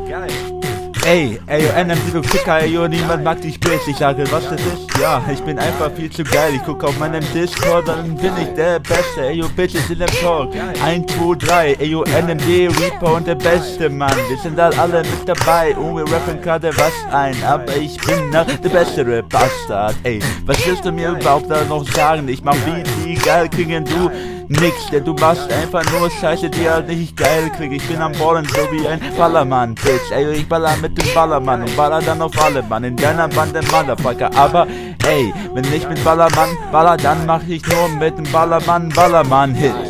Ey, NMD, du Ficker, ey, niemand mag dich, Bitch. Ich sage, was das ist? Ja, ich bin einfach viel zu geil. Ich guck auf meinem Discord, dann bin ich der Beste. Ey, Bitches in dem Talk. 1, 2, 3, ey, NMD, Reaper und der Beste, Mann. Wir sind da alle mit dabei und wir rappen gerade was ein. Aber ich bin noch der bessere Bastard. Ey, was willst du mir überhaupt da noch sagen? Ich mach Beats, die geil klingen, du nix, denn du machst einfach nur Scheiße, die halt nicht geil krieg. Ich bin am Ballen, so wie ein Ballermann, Bitch. Ey, ich baller mit dem Ballermann und baller dann auf alle, Mann. In deiner Bande, Motherfucker. Aber, ey, wenn ich mit Ballermann baller, dann mach ich nur mit dem Ballermann Hits.